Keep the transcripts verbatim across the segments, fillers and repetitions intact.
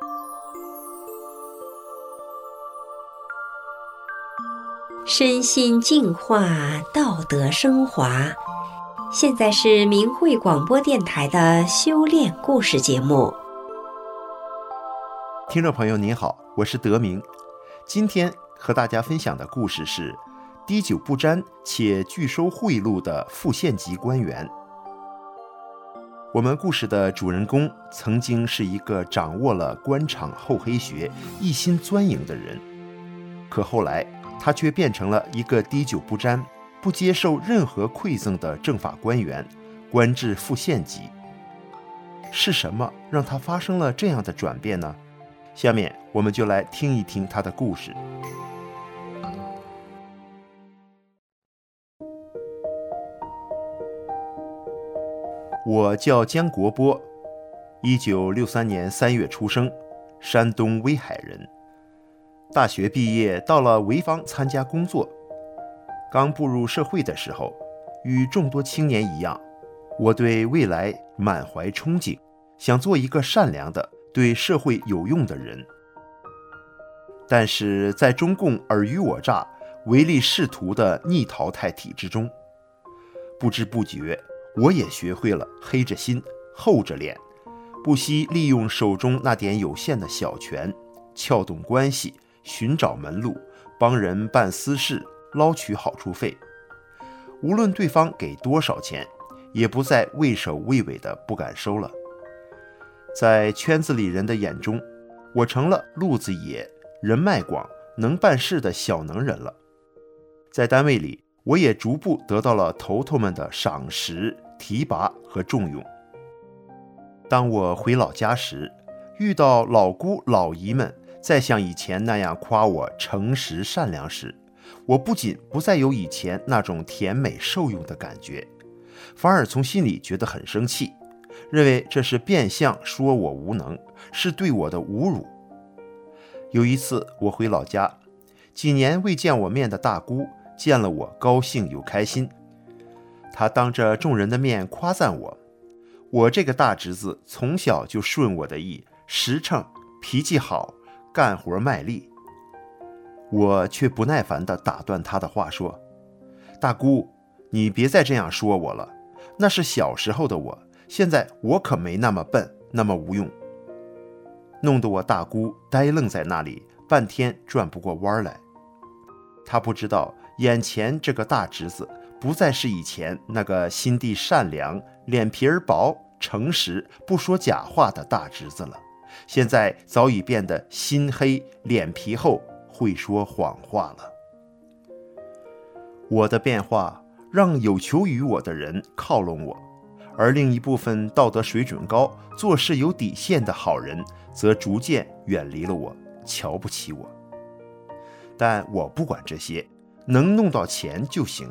身心净化，道德升华。现在是明慧广播电台的修炼故事节目。 听众朋友您好，我是德明。今天和大家分享的故事是滴酒不沾且拒收贿赂的副县级官员。我们故事的主人公曾经是一个掌握了官场厚黑学、一心钻营的人，可后来他却变成了一个滴酒不沾、不接受任何馈赠的政法官员，官至副县级。是什么让他发生了这样的转变呢？下面我们就来听一听他的故事。我叫江国波，一九六三年三月出生，山东威海人。大学毕业到了潍坊参加工作。刚步入社会的时候，与众多青年一样，我对未来满怀憧憬，想做一个善良的、对社会有用的人。但是在中共尔虞我诈、唯利是图的逆淘汰体制中，不知不觉我也学会了黑着心、厚着脸，不惜利用手中那点有限的小权，撬动关系，寻找门路，帮人办私事，捞取好处费。无论对方给多少钱，也不再畏首畏尾的不敢收了。在圈子里人的眼中，我成了路子野、人脉广、能办事的小能人了。在单位里，我也逐步得到了头头们的赏识、提拔和重用。当我回老家时，遇到老姑老姨们再像以前那样夸我诚实善良时，我不仅不再有以前那种甜美受用的感觉，反而从心里觉得很生气，认为这是变相说我无能，是对我的侮辱。有一次我回老家，几年未见我面的大姑见了我高兴又开心，她当着众人的面夸赞我，我这个大侄子从小就顺我的意，实诚，脾气好，干活卖力。我却不耐烦地打断她的话说，大姑，你别再这样说我了，那是小时候的我，现在我可没那么笨，那么无用。弄得我大姑呆愣在那里，半天转不过弯来。她不知道眼前这个大侄子不再是以前那个心地善良、脸皮儿薄、诚实、不说假话的大侄子了，现在早已变得心黑、脸皮厚，会说谎话了。我的变化让有求于我的人靠拢我，而另一部分道德水准高、做事有底线的好人则逐渐远离了我，瞧不起我。但我不管这些，能弄到钱就行。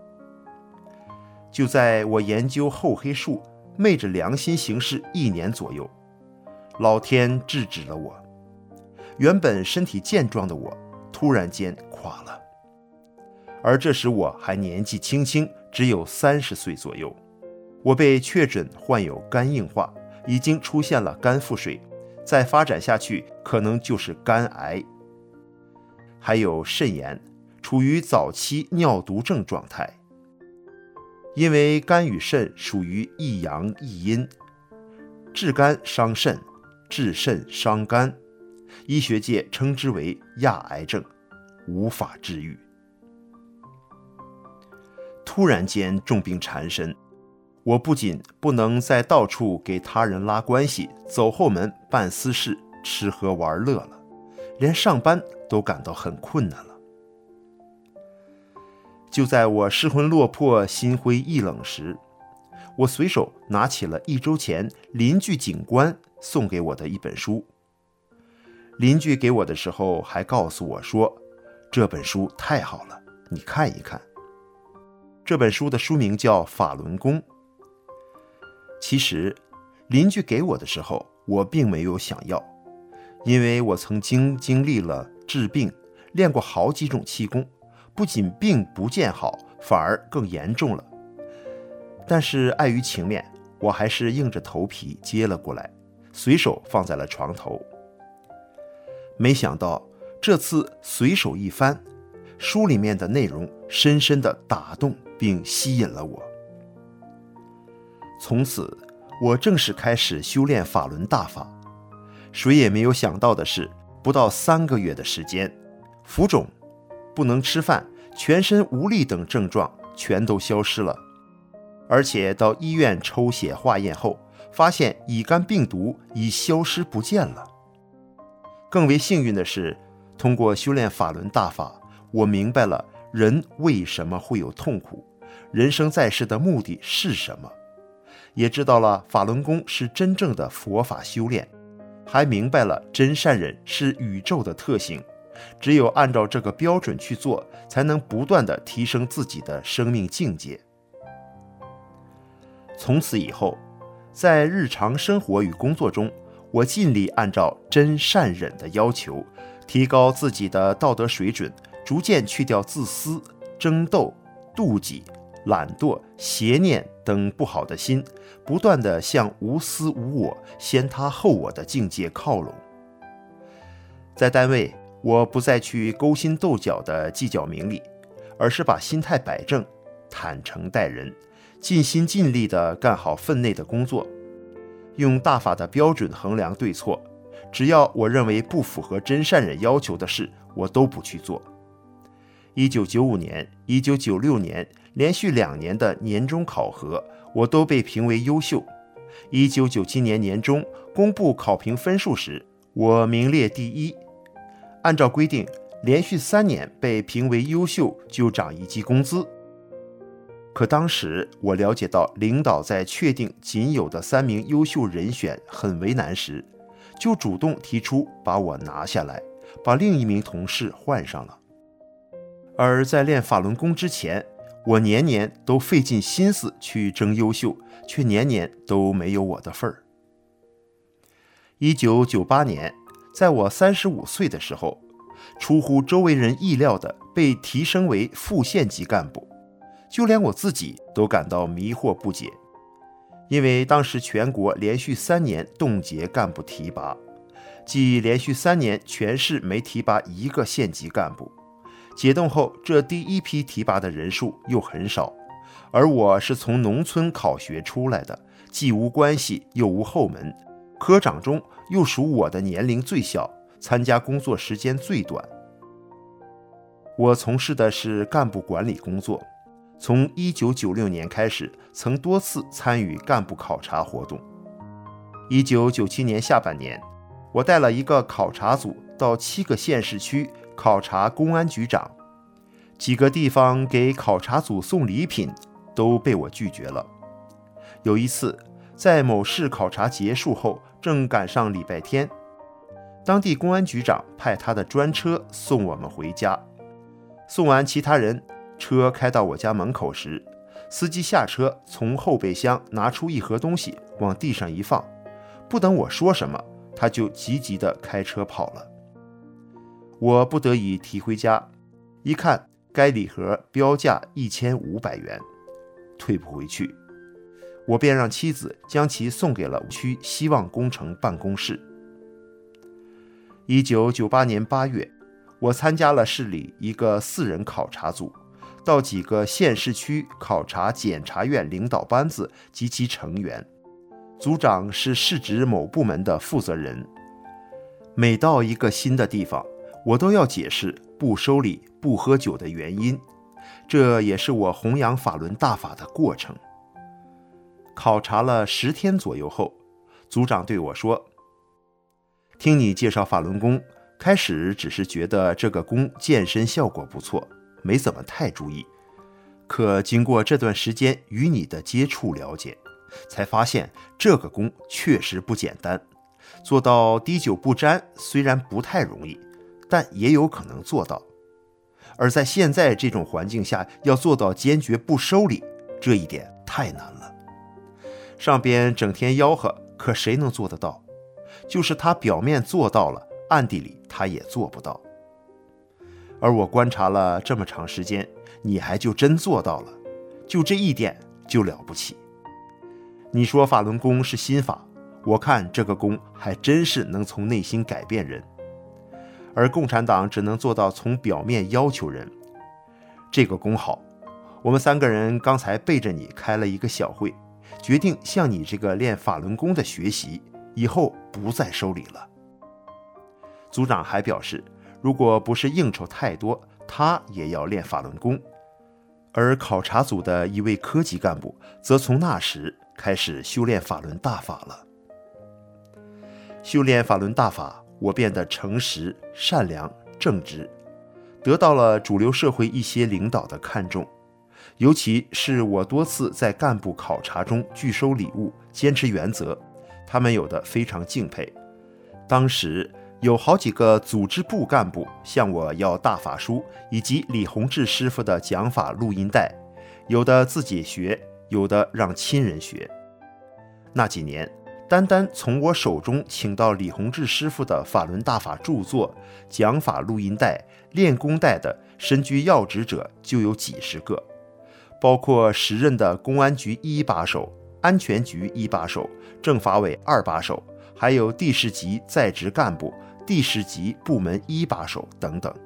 就在我研究厚黑术，昧着良心行事一年左右，老天制止了我。原本身体健壮的我突然间垮了，而这时我还年纪轻轻，只有三十岁左右。我被确诊患有肝硬化，已经出现了肝腹水，再发展下去可能就是肝癌，还有肾炎，处于早期尿毒症状态。因为肝与肾属于一阳一阴，治肝伤肾，治肾伤肝，医学界称之为亚癌症，无法治愈。突然间重病缠身，我不仅不能再到处给他人拉关系、走后门办私事、吃喝玩乐了，连上班都感到很困难了。就在我失魂落魄、心灰意冷时，我随手拿起了一周前邻居警官送给我的一本书。邻居给我的时候还告诉我说，这本书太好了，你看一看。这本书的书名叫《法轮功》。其实邻居给我的时候，我并没有想要，因为我曾经经历了治病，练过好几种气功，不仅病不见好，反而更严重了。但是碍于情面，我还是硬着头皮接了过来，随手放在了床头。 没想到这次随手一翻，书里面的内容深深地打动并吸引了我。从此我正式开始修炼法轮大法。谁也没有想到的是，不到三个月的时间，浮肿、不能吃饭、全身无力等症状全都消失了。而且到医院抽血化验后，发现乙肝病毒已消失不见了。更为幸运的是，通过修炼法轮大法，我明白了人为什么会有痛苦，人生在世的目的是什么，也知道了法轮功是真正的佛法修炼，还明白了真善忍是宇宙的特性，只有按照这个标准去做，才能不断地提升自己的生命境界。从此以后，在日常生活与工作中，我尽力按照真善忍的要求，提高自己的道德水准，逐渐去掉自私、争斗、妒忌、懒惰、邪念等不好的心，不断地向无私无我、先他后我的境界靠拢。在单位，我不再去勾心斗角地计较名利，而是把心态摆正，坦诚待人，尽心尽力地干好分内的工作，用大法的标准衡量对错，只要我认为不符合真善忍要求的事，我都不去做。一九九五年、一九九六年连续两年的年终考核，我都被评为优秀。一九九七年年中公布考评分数时，我名列第一。按照规定，连续三年被评为优秀就涨一级工资。可当时我了解到领导在确定仅有的三名优秀人选很为难时，就主动提出把我拿下来，把另一名同事换上了。而在练法轮功之前，我年年都费尽心思去争优秀，却年年都没有我的份儿。一九九八年，在我三十五岁的时候，出乎周围人意料的被提升为副县级干部，就连我自己都感到迷惑不解。因为当时全国连续三年冻结干部提拔，即连续三年全市没提拔一个县级干部。解冻后，这第一批提拔的人数又很少，而我是从农村考学出来的，既无关系又无后门，科长中又属我的年龄最小，参加工作时间最短。我从事的是干部管理工作，从一九九六年开始，曾多次参与干部考察活动。一九九七年下半年，我带了一个考察组到七个县市区考察公安局长，几个地方给考察组送礼品都被我拒绝了。有一次，在某市考察结束后，正赶上礼拜天，当地公安局长派他的专车送我们回家。送完其他人，车开到我家门口时，司机下车，从后备箱拿出一盒东西往地上一放，不等我说什么，他就急急地开车跑了。我不得已提回家，一看该礼盒标价一千五百元，退不回去，我便让妻子将其送给了区希望工程办公室。一九九八年八月，我参加了市里一个四人考察组，到几个县市区考察检察院领导班子及其成员，组长是市直某部门的负责人。每到一个新的地方，我都要解释不收礼、不喝酒的原因，这也是我弘扬法轮大法的过程。考察了十天左右后，组长对我说：“听你介绍法轮功，开始只是觉得这个功健身效果不错，没怎么太注意。可经过这段时间与你的接触了解，才发现这个功确实不简单。做到滴酒不沾虽然不太容易，但也有可能做到。而在现在这种环境下，要做到坚决不收礼，这一点太难了。上边整天吆喝，可谁能做得到？就是他表面做到了，暗地里他也做不到。而我观察了这么长时间，你还就真做到了，就这一点就了不起。你说法轮功是心法，我看这个功还真是能从内心改变人。 而共产党只能做到从表面要求人。这个功好，我们三个人刚才背着你开了一个小会，决定向你这个练法轮功的学习，以后不再收礼了。组长还表示，如果不是应酬太多，他也要练法轮功。而考察组的一位科级干部则从那时开始修炼法轮大法了。修炼法轮大法，我变得诚实、善良、正直，得到了主流社会一些领导的看重，尤其是我多次在干部考察中拒收礼物，坚持原则，他们有的非常敬佩。当时有好几个组织部干部向我要大法书以及李洪志师傅的讲法录音带，有的自己学，有的让亲人学。那几年，单单从我手中请到李洪志师傅的法轮大法著作、讲法录音带、练功带的身居要职者就有几十个，包括时任的公安局一把手、安全局一把手、政法委二把手，还有地市级在职干部、地市级部门一把手等等。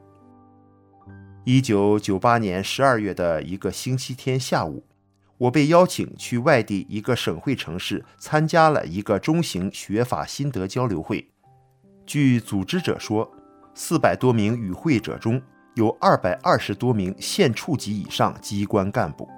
一九九八年十二月的一个星期天下午，我被邀请去外地一个省会城市参加了一个中型学法心得交流会。据组织者说，四百多名与会者中有二百二十多名县处级以上机关干部。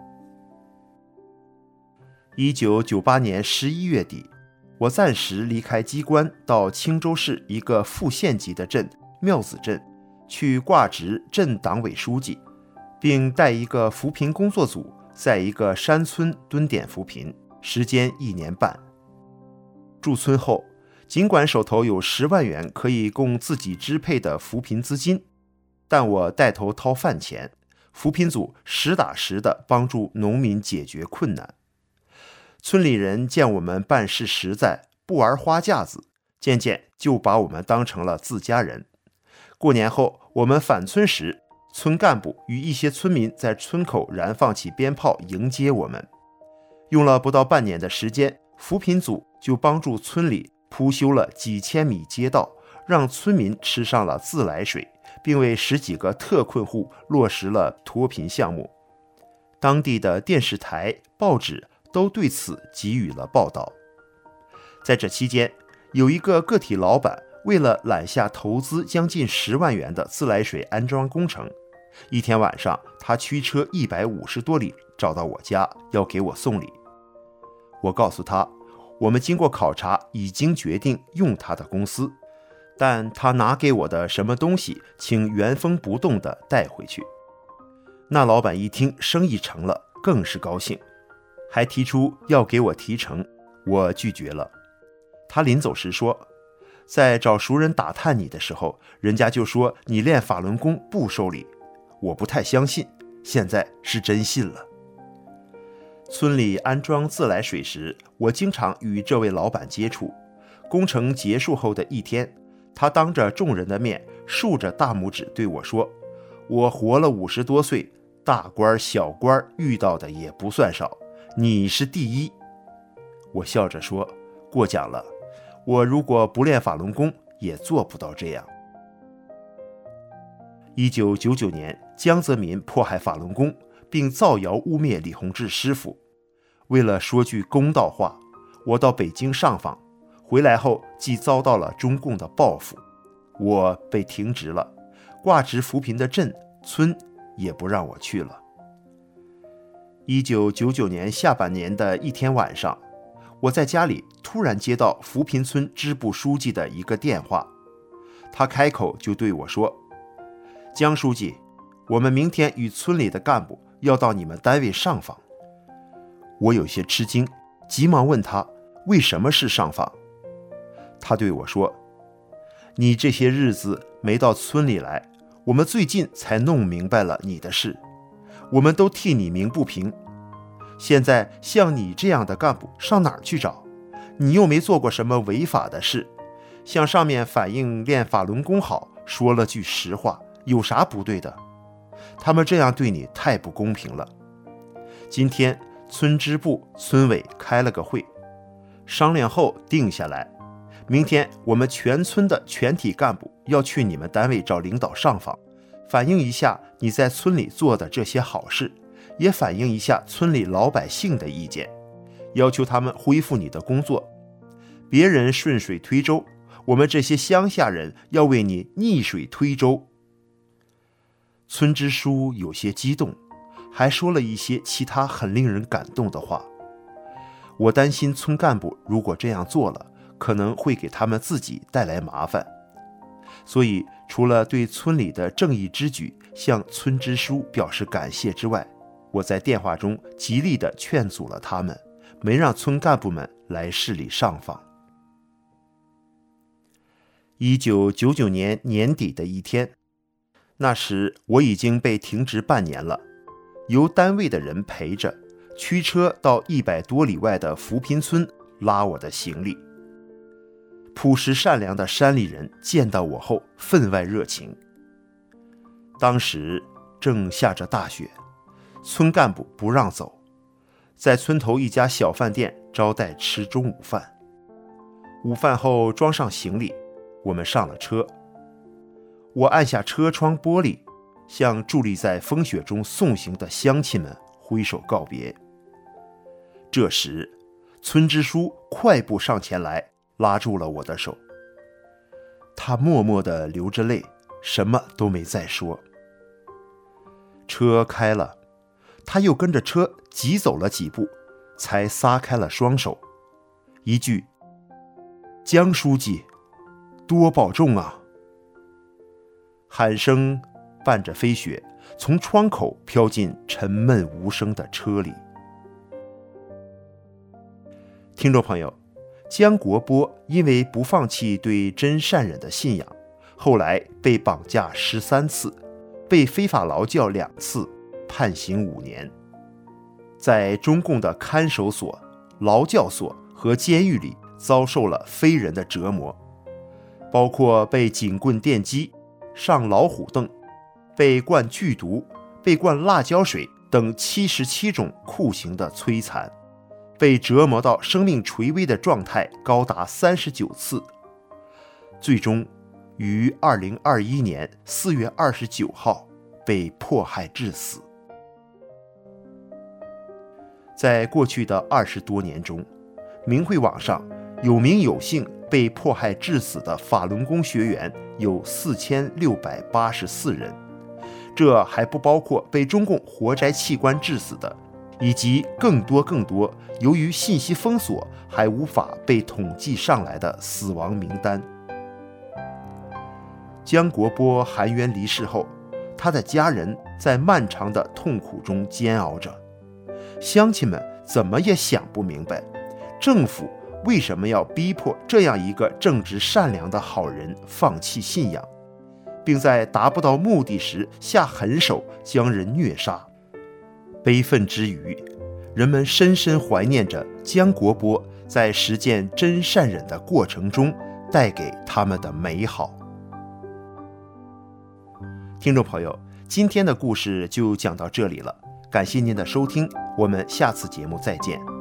一九九八年十一月底，我暂时离开机关，到青州市一个副县级的镇庙子镇去挂职镇党委书记，并带一个扶贫工作组在一个山村蹲点扶贫，时间一年半。驻村后，尽管手头有十万元可以供自己支配的扶贫资金，但我带头掏饭钱，扶贫组实打实地帮助农民解决困难。村里人见我们办事实在，不玩花架子，渐渐就把我们当成了自家人。过年后，我们返村时，村干部与一些村民在村口燃放起鞭炮迎接我们。用了不到半年的时间，扶贫组就帮助村里铺修了几千米街道，让村民吃上了自来水，并为十几个特困户落实了脱贫项目。当地的电视台、报纸都对此给予了报道。在这期间，有一个个体老板为了揽下投资将近十万元的自来水安装工程，一天晚上他驱车一百五十多里找到我家，要给我送礼。我告诉他，我们经过考察已经决定用他的公司，但他拿给我的什么东西请原封不动地带回去。那老板一听生意成了，更是高兴，还提出要给我提成，我拒绝了。他临走时说，在找熟人打探你的时候，人家就说你练法轮功不收礼，我不太相信，现在是真信了。村里安装自来水时，我经常与这位老板接触。工程结束后的一天，他当着众人的面竖着大拇指对我说，我活了五十多岁，大官小官遇到的也不算少，你是第一。我笑着说，过奖了，我如果不练法轮功也做不到这样。一九九九年，江泽民迫害法轮功，并造谣污蔑李洪志师傅。为了说句公道话，我到北京上访，回来后既遭到了中共的报复，我被停职了，挂职扶贫的镇村也不让我去了。一九九九年下半年的一天晚上，我在家里突然接到扶贫村支部书记的一个电话，他开口就对我说，江书记，我们明天与村里的干部要到你们单位上访。我有些吃惊，急忙问他为什么是上访。他对我说，你这些日子没到村里来，我们最近才弄明白了你的事，我们都替你鸣不平。现在像你这样的干部上哪儿去找？你又没做过什么违法的事，向上面反映练法轮功好，说了句实话，有啥不对的？他们这样对你太不公平了。今天村支部、村委开了个会，商量后定下来， 明天我们全村的全体干部要去你们单位找领导上访，反映一下你在村里做的这些好事，也反映一下村里老百姓的意见，要求他们恢复你的工作。别人顺水推舟，我们这些乡下人要为你逆水推舟。村支书有些激动，还说了一些其他很令人感动的话。我担心村干部如果这样做了，可能会给他们自己带来麻烦，所以除了对村里的正义之举向村支书表示感谢之外，我在电话中极力地劝阻了他们，没让村干部们来市里上访。一九九九年年底的一天，那时我已经被停职半年了，由单位的人陪着，驱车到一百多里外的扶贫村拉我的行李。朴实善良的山里人见到我后分外热情。当时正下着大雪，村干部不让走，在村头一家小饭店招待吃中午饭。午饭后装上行李，我们上了车。我按下车窗玻璃，向伫立在风雪中送行的乡亲们挥手告别。这时，村支书快步上前来，拉住了我的手。他默默地流着泪，什么都没再说。车开了，他又跟着车急走了几步，才撒开了双手，一句：“江书记，多保重啊！”喊声伴着飞雪，从窗口飘进沉闷无声的车里。听众朋友，姜国波因为不放弃对真善忍的信仰，后来被绑架十三次，被非法劳教两次，判刑五年。在中共的看守所、劳教所和监狱里遭受了非人的折磨，包括被警棍电击、上老虎凳、被灌剧毒、被灌辣椒水等七十七种酷刑的摧残，被折磨到生命垂危的状态高达三十九次，最终于二零二一年四月二十九号被迫害致死。在过去的二十多年中，明慧网上有名有姓被迫害致死的法轮功学员有四千六百八十四人，这还不包括被中共活摘器官致死的，以及更多更多由于信息封锁还无法被统计上来的死亡名单。姜国波含冤离世后，他的家人在漫长的痛苦中煎熬着，乡亲们怎么也想不明白，政府为什么要逼迫这样一个正直善良的好人放弃信仰，并在达不到目的时下狠手将人虐杀。悲愤之余，人们深深怀念着姜国波在实践真善忍的过程中带给他们的美好。听众朋友，今天的故事就讲到这里了，感谢您的收听，我们下次节目再见。